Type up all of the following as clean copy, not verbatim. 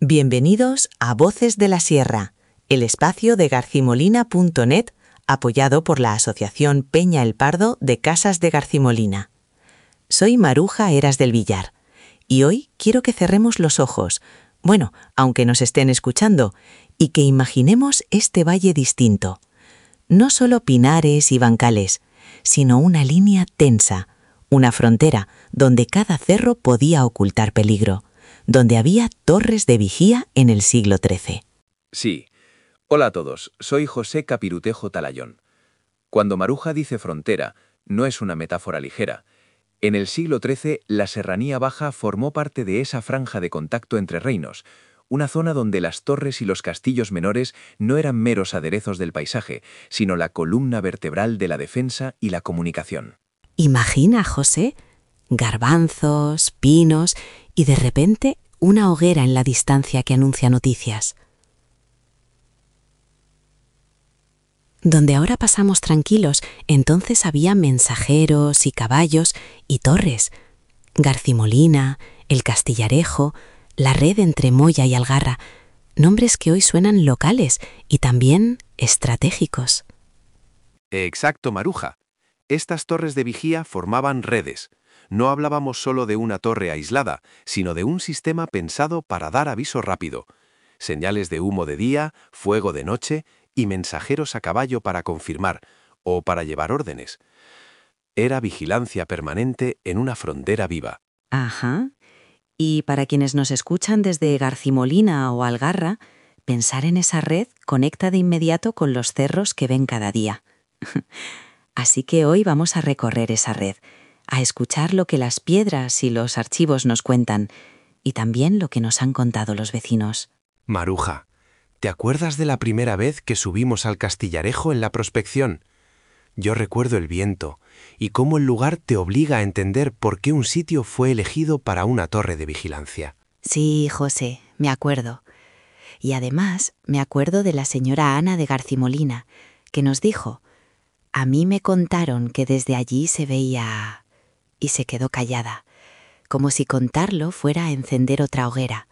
Bienvenidos a Voces de la Sierra, el espacio de garcimolina.net, apoyado por la Asociación Peña el Pardo de Casas de Garcimolina. Soy Maruja Heras del Villar, y hoy quiero que cerremos los ojos, bueno, aunque nos estén escuchando, y que imaginemos este valle distinto. No solo pinares y bancales, sino una línea tensa, una frontera donde cada cerro podía ocultar peligro, donde había torres de vigía en el siglo XIII. Sí. Hola a todos, soy José Capirutejo Talayón. Cuando Maruja dice frontera, no es una metáfora ligera. En el siglo XIII, la Serranía Baja formó parte de esa franja de contacto entre reinos, una zona donde las torres y los castillos menores no eran meros aderezos del paisaje, sino la columna vertebral de la defensa y la comunicación. Imagina, José, garbanzos, pinos y de repente una hoguera en la distancia que anuncia noticias. Donde ahora pasamos tranquilos, entonces había mensajeros y caballos y torres. Garcimolina, el Castillarejo, la red entre Moya y Algarra, nombres que hoy suenan locales y también estratégicos. Exacto, Maruja. Estas torres de vigía formaban redes. No hablábamos solo de una torre aislada, sino de un sistema pensado para dar aviso rápido. Señales de humo de día, fuego de noche y mensajeros a caballo para confirmar o para llevar órdenes. Era vigilancia permanente en una frontera viva. Ajá. Y para quienes nos escuchan desde Garcimolina o Algarra, pensar en esa red conecta de inmediato con los cerros que ven cada día. Así que hoy vamos a recorrer esa red, a escuchar lo que las piedras y los archivos nos cuentan, y también lo que nos han contado los vecinos. Maruja, ¿te acuerdas de la primera vez que subimos al Castillarejo en la prospección? Yo recuerdo el viento y cómo el lugar te obliga a entender por qué un sitio fue elegido para una torre de vigilancia. Sí, José, me acuerdo. Y además me acuerdo de la señora Ana de Garcimolina, que nos dijo: «A mí me contaron que desde allí se veía...» Y se quedó callada, como si contarlo fuera a encender otra hoguera.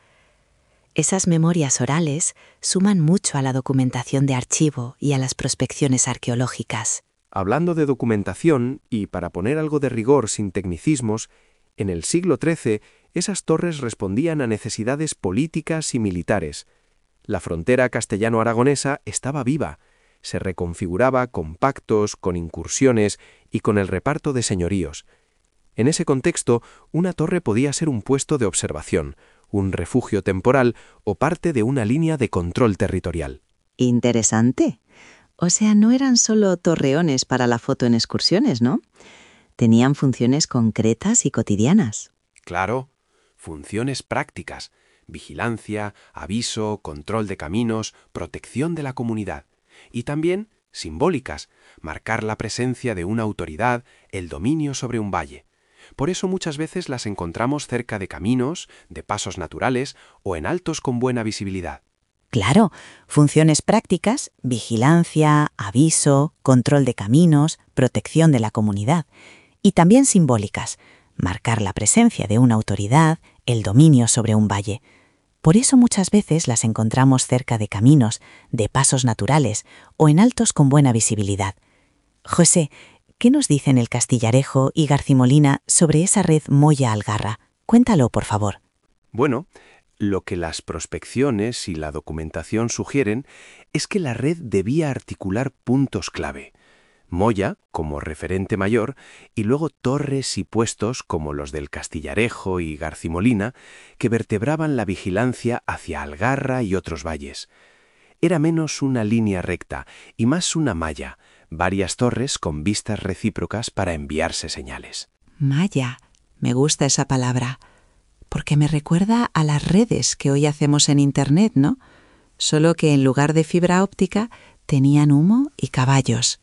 Esas memorias orales suman mucho a la documentación de archivo y a las prospecciones arqueológicas. Hablando de documentación, y para poner algo de rigor sin tecnicismos, en el siglo XIII esas torres respondían a necesidades políticas y militares. La frontera castellano-aragonesa estaba viva, se reconfiguraba con pactos, con incursiones y con el reparto de señoríos. En ese contexto, una torre podía ser un puesto de observación, un refugio temporal o parte de una línea de control territorial. Interesante. O sea, no eran solo torreones para la foto en excursiones, ¿no? Tenían funciones concretas y cotidianas. Claro, funciones prácticas: vigilancia, aviso, control de caminos, protección de la comunidad. Y también simbólicas: marcar la presencia de una autoridad, el dominio sobre un valle. Por eso muchas veces las encontramos cerca de caminos, de pasos naturales o en altos con buena visibilidad. Claro, funciones prácticas, vigilancia, aviso, control de caminos, protección de la comunidad. Y también simbólicas, marcar la presencia de una autoridad, el dominio sobre un valle. Por eso muchas veces las encontramos cerca de caminos, de pasos naturales o en altos con buena visibilidad. José, ¿qué nos dicen el Castillarejo y Garcimolina sobre esa red Moya-Algarra? Cuéntalo, por favor. Bueno, lo que las prospecciones y la documentación sugieren es que la red debía articular puntos clave: Moya como referente mayor y luego torres y puestos como los del Castillarejo y Garcimolina que vertebraban la vigilancia hacia Algarra y otros valles. Era menos una línea recta y más una malla, varias torres con vistas recíprocas para enviarse señales. Malla, me gusta esa palabra, porque me recuerda a las redes que hoy hacemos en Internet, ¿no? Solo que en lugar de fibra óptica tenían humo y caballos.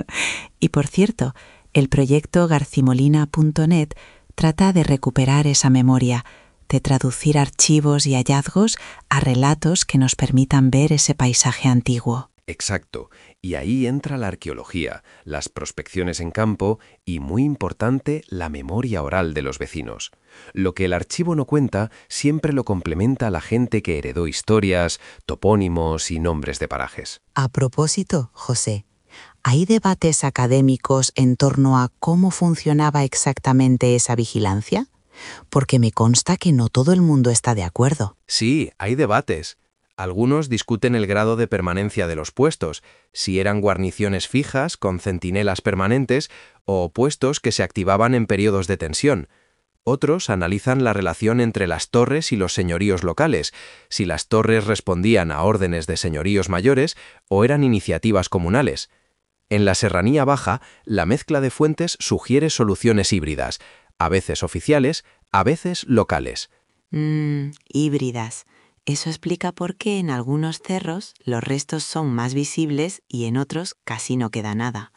Y por cierto, el proyecto garcimolina.net trata de recuperar esa memoria, de traducir archivos y hallazgos a relatos que nos permitan ver ese paisaje antiguo. Exacto, y ahí entra la arqueología, las prospecciones en campo y, muy importante, la memoria oral de los vecinos. Lo que el archivo no cuenta siempre lo complementa la gente que heredó historias, topónimos y nombres de parajes. A propósito, José, ¿hay debates académicos en torno a cómo funcionaba exactamente esa vigilancia? Porque me consta que no todo el mundo está de acuerdo. Sí, hay debates. Algunos discuten el grado de permanencia de los puestos, si eran guarniciones fijas con centinelas permanentes o puestos que se activaban en periodos de tensión. Otros analizan la relación entre las torres y los señoríos locales, si las torres respondían a órdenes de señoríos mayores o eran iniciativas comunales. En la Serranía Baja, la mezcla de fuentes sugiere soluciones híbridas, a veces oficiales, a veces locales. Híbridas. Eso explica por qué en algunos cerros los restos son más visibles y en otros casi no queda nada.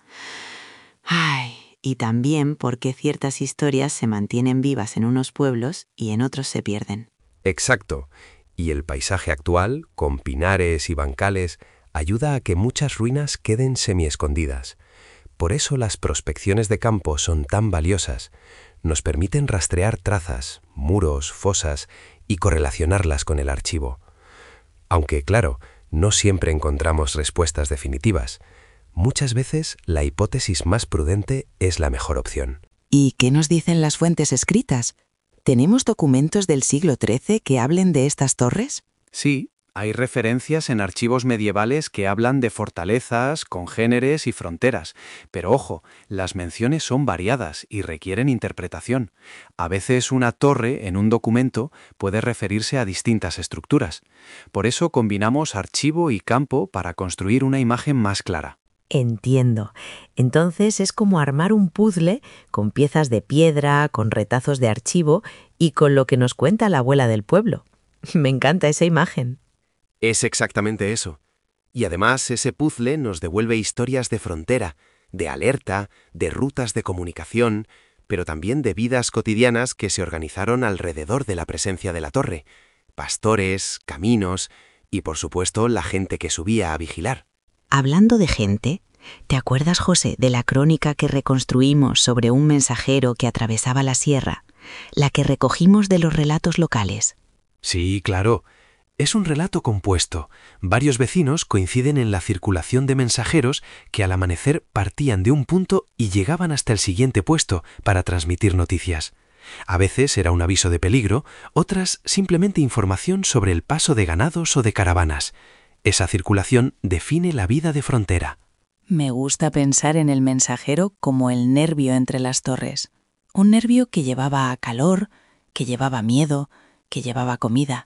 Ay, y también por qué ciertas historias se mantienen vivas en unos pueblos y en otros se pierden. Exacto. Y el paisaje actual, con pinares y bancales, ayuda a que muchas ruinas queden semiescondidas. Por eso las prospecciones de campo son tan valiosas. Nos permiten rastrear trazas, muros, fosas y correlacionarlas con el archivo. Aunque, claro, no siempre encontramos respuestas definitivas. Muchas veces la hipótesis más prudente es la mejor opción. ¿Y qué nos dicen las fuentes escritas? ¿Tenemos documentos del siglo XIII que hablen de estas torres? Sí, hay referencias en archivos medievales que hablan de fortalezas, congéneres y fronteras, pero ojo, las menciones son variadas y requieren interpretación. A veces una torre en un documento puede referirse a distintas estructuras. Por eso combinamos archivo y campo para construir una imagen más clara. Entiendo. Entonces es como armar un puzzle con piezas de piedra, con retazos de archivo y con lo que nos cuenta la abuela del pueblo. Me encanta esa imagen. Es exactamente eso. Y además ese puzzle nos devuelve historias de frontera, de alerta, de rutas de comunicación, pero también de vidas cotidianas que se organizaron alrededor de la presencia de la torre. Pastores, caminos y, por supuesto, la gente que subía a vigilar. Hablando de gente, ¿te acuerdas, José, de la crónica que reconstruimos sobre un mensajero que atravesaba la sierra, la que recogimos de los relatos locales? Sí, claro. Es un relato compuesto. Varios vecinos coinciden en la circulación de mensajeros que al amanecer partían de un punto y llegaban hasta el siguiente puesto para transmitir noticias. A veces era un aviso de peligro, otras simplemente información sobre el paso de ganados o de caravanas. Esa circulación define la vida de frontera. Me gusta pensar en el mensajero como el nervio entre las torres. Un nervio que llevaba calor, que llevaba miedo, que llevaba comida.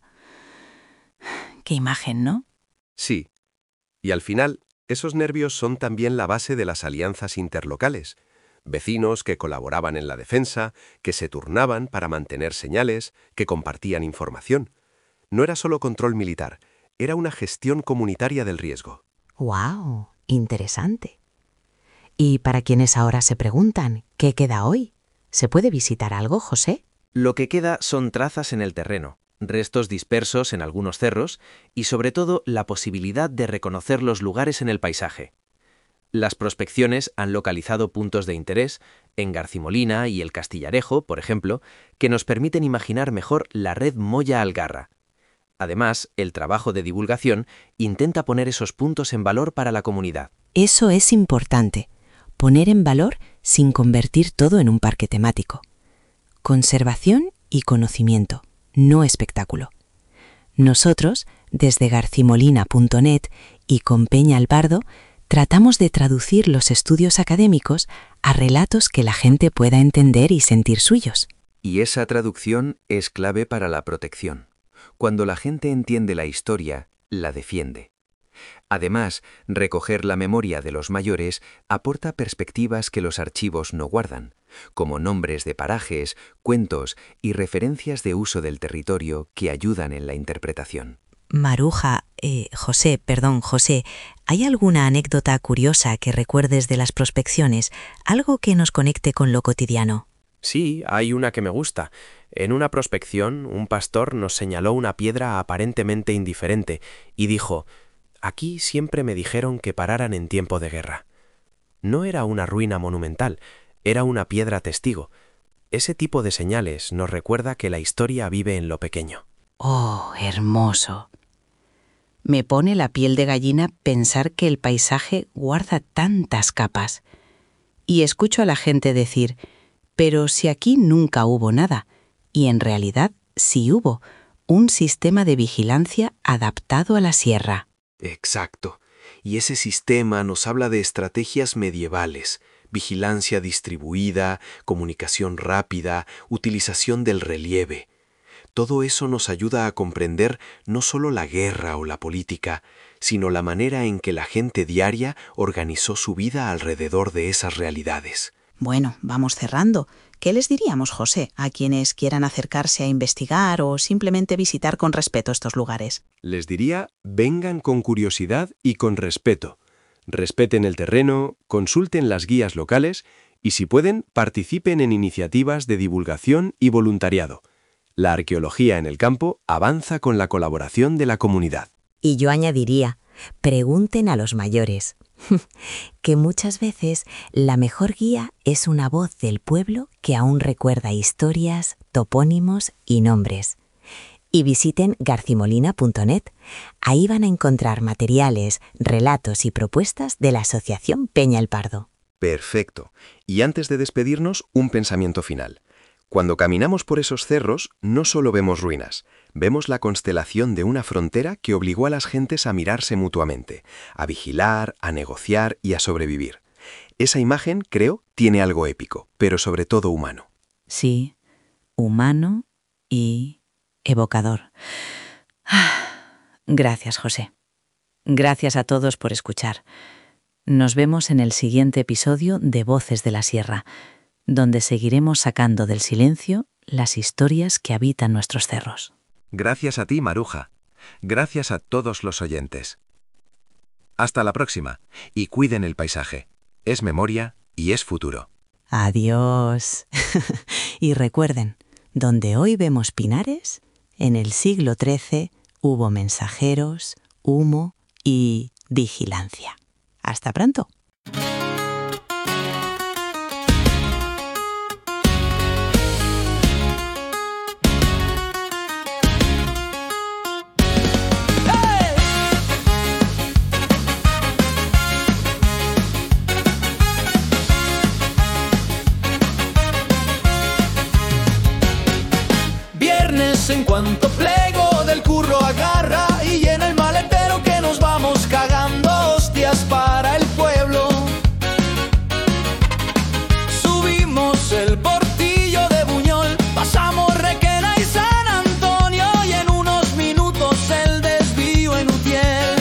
Qué imagen, ¿no? Sí. Y al final, esos nervios son también la base de las alianzas interlocales. Vecinos que colaboraban en la defensa, que se turnaban para mantener señales, que compartían información. No era solo control militar, era una gestión comunitaria del riesgo. ¡Guau! Interesante. Y para quienes ahora se preguntan, ¿qué queda hoy? ¿Se puede visitar algo, José? Lo que queda son trazas en el terreno, restos dispersos en algunos cerros y, sobre todo, la posibilidad de reconocer los lugares en el paisaje. Las prospecciones han localizado puntos de interés en Garcimolina y el Castillarejo, por ejemplo, que nos permiten imaginar mejor la red Moya-Algarra. Además, el trabajo de divulgación intenta poner esos puntos en valor para la comunidad. Eso es importante, poner en valor sin convertir todo en un parque temático. Conservación y conocimiento, no espectáculo. Nosotros, desde garcimolina.net y con Peña el Pardo, tratamos de traducir los estudios académicos a relatos que la gente pueda entender y sentir suyos. Y esa traducción es clave para la protección. Cuando la gente entiende la historia, la defiende. Además, recoger la memoria de los mayores aporta perspectivas que los archivos no guardan, como nombres de parajes, cuentos y referencias de uso del territorio que ayudan en la interpretación. José, ¿hay alguna anécdota curiosa que recuerdes de las prospecciones? Algo que nos conecte con lo cotidiano. Sí, hay una que me gusta. En una prospección, un pastor nos señaló una piedra aparentemente indiferente y dijo: Aquí siempre me dijeron que pararan en tiempo de guerra. No era una ruina monumental, era una piedra testigo. Ese tipo de señales nos recuerda que la historia vive en lo pequeño. ¡Oh, hermoso! Me pone la piel de gallina pensar que el paisaje guarda tantas capas. Y escucho a la gente decir, pero si aquí nunca hubo nada, y en realidad sí hubo, un sistema de vigilancia adaptado a la sierra. Exacto. Y ese sistema nos habla de estrategias medievales, vigilancia distribuida, comunicación rápida, utilización del relieve. Todo eso nos ayuda a comprender no solo la guerra o la política, sino la manera en que la gente diaria organizó su vida alrededor de esas realidades. Bueno, vamos cerrando. ¿Qué les diríamos, José, a quienes quieran acercarse a investigar o simplemente visitar con respeto estos lugares? Les diría, vengan con curiosidad y con respeto. Respeten el terreno, consulten las guías locales y, si pueden, participen en iniciativas de divulgación y voluntariado. La arqueología en el campo avanza con la colaboración de la comunidad. Y yo añadiría, pregunten a los mayores, que muchas veces la mejor guía es una voz del pueblo que aún recuerda historias, topónimos y nombres. Y visiten garcimolina.net. Ahí van a encontrar materiales, relatos y propuestas de la Asociación Peña el Pardo. Perfecto. Y antes de despedirnos, un pensamiento final. Cuando caminamos por esos cerros, no solo vemos ruinas, vemos la constelación de una frontera que obligó a las gentes a mirarse mutuamente, a vigilar, a negociar y a sobrevivir. Esa imagen, creo, tiene algo épico, pero sobre todo humano. Sí, humano y evocador. Gracias, José. Gracias a todos por escuchar. Nos vemos en el siguiente episodio de Voces de la Sierra, donde seguiremos sacando del silencio las historias que habitan nuestros cerros. Gracias a ti, Maruja. Gracias a todos los oyentes. Hasta la próxima, y cuiden el paisaje. Es memoria y es futuro. Adiós. Y recuerden, donde hoy vemos pinares, en el siglo XIII hubo mensajeros, humo y vigilancia. Hasta pronto. En cuanto plego del curro agarra y llena el maletero que nos vamos cagando hostias para el pueblo. Subimos el Portillo de Buñol, pasamos Requena y San Antonio y en unos minutos el desvío en Utiel.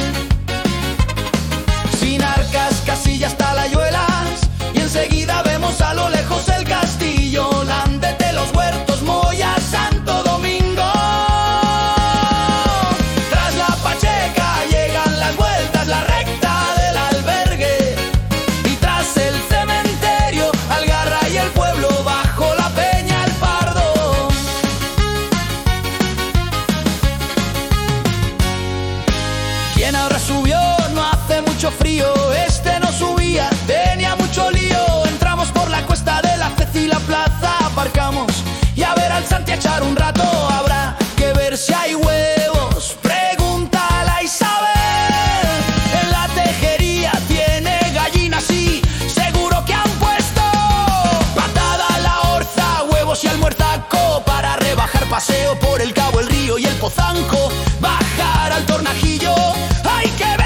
Sin Arcas, Casillas, Talayuelas y enseguida vemos a lo lejos el castillo, Landete, Los Huertos, Moya, Santo Domingo. Frío, este no subía, tenía mucho lío. Entramos por la cuesta de la Cez y la plaza, aparcamos y a ver al Santi a echar un rato. Habrá que ver si hay huevos, pregúntale a Isabel. En la tejería tiene gallinas y seguro que han puesto patada a la orza, huevos y almuerzaco para rebajar paseo por el Cabo, el Río y el Pozanco. Bajar al Tornajillo, hay que ver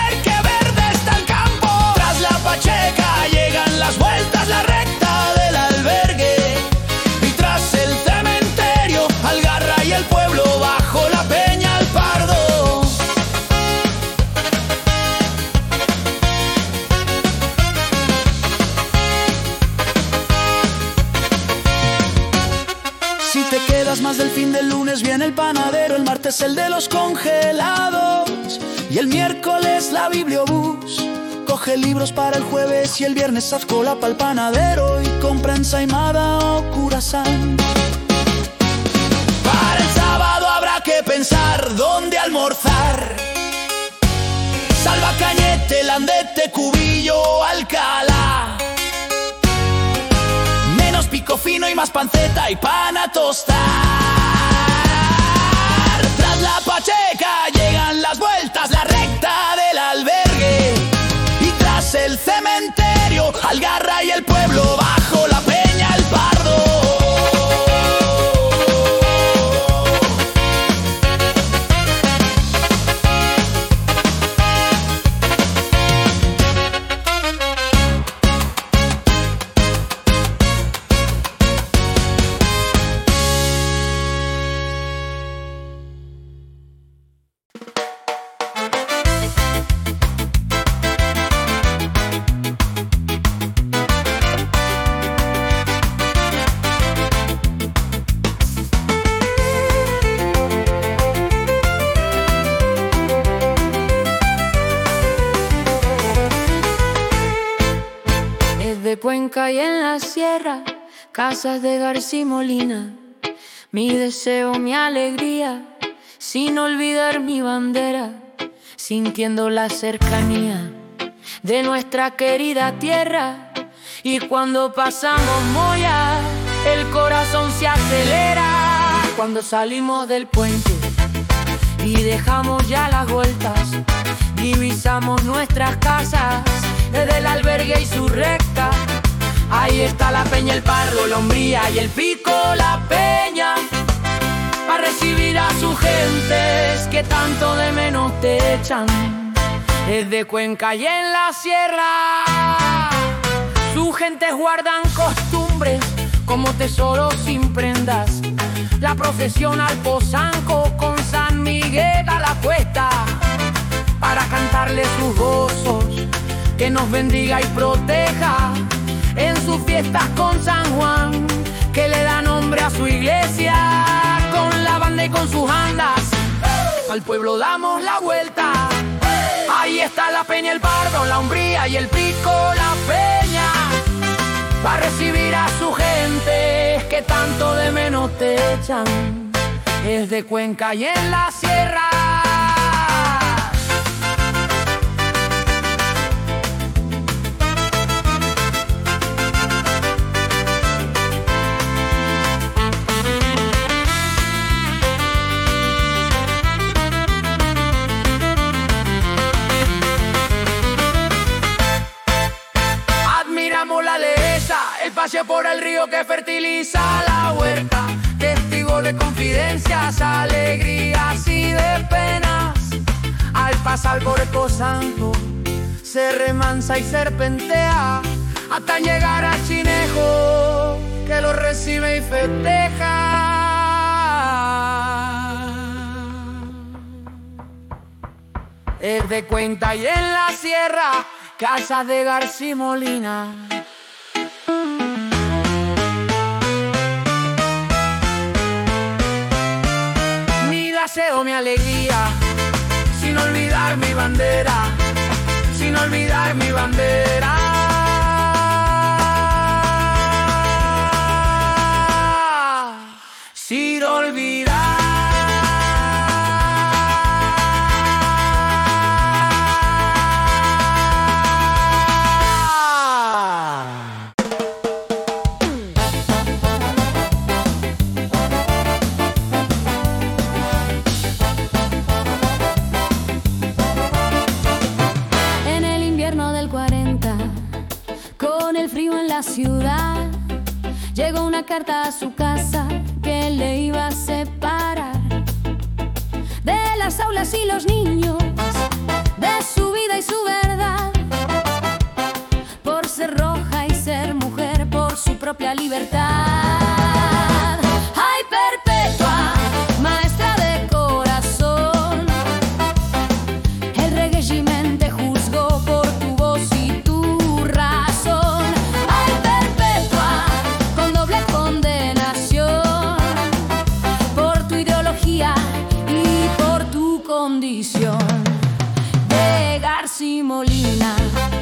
Pacheca, llegan las vueltas, la recta del albergue y tras el cementerio, Algarra y el pueblo bajo la Peña el Pardo. Si te quedas más del fin del lunes viene el panadero, el martes el de los congelados y el miércoles la bibliobús. Coge libros para el jueves y el viernes haz cola pa'l panadero y compra ensaimada o curasán. Para el sábado habrá que pensar dónde almorzar. Salva Landete, Landete, Cubillo, Alcalá. Menos pico fino y más panceta y pan a tostar. Tras la Pacheca llegan las vueltas, la recta del albergue. Y tras el cementerio, Algarra y el pueblo bajo la Peña el Pardo. De Cuenca y en la sierra, Casas de Garcimolina, mi deseo, mi alegría, sin olvidar mi bandera, sintiendo la cercanía de nuestra querida tierra. Y cuando pasamos Moya, el corazón se acelera. Cuando salimos del puente y dejamos ya las vueltas, divisamos nuestras casas desde el albergue y su recta. Ahí está la Peña el Pardo, la Umbría y el Pico la Peña, para recibir a sus gentes que tanto de menos te echan. Desde Cuenca y en la sierra, sus gentes guardan costumbres como tesoros sin prendas. La procesión al Posanco con San Miguel a la cuesta, para cantarle sus gozos, que nos bendiga y proteja en sus fiestas con San Juan, que le da nombre a su iglesia. Con la banda y con sus andas, al pueblo damos la vuelta. Ahí está la Peña el Pardo, la Umbría y el Pico la Peña, para recibir a su gente que tanto de menos te echan. Es de Cuenca y en la sierra. La dehesa, el paseo por el río que fertiliza la huerta, testigo de confidencias, alegrías y de penas. Al pasar por el Posanco se remansa y serpentea, hasta llegar a Chinejo, que lo recibe y festeja. Es de Cuenca y en la sierra, Casas de Garcimolina. Mi deseo, mi alegría, sin olvidar mi bandera, sin olvidar mi bandera. Sin olvidar. Ciudad, llegó una carta a su casa que le iba a separar de las aulas y los niños, de su vida y su verdad, por ser roja y ser mujer, por su propia libertad. ¡Ay, Perpetua, maestra de corazón! El régimen te juzgó por tu voz y tu razón. De Garcimolina.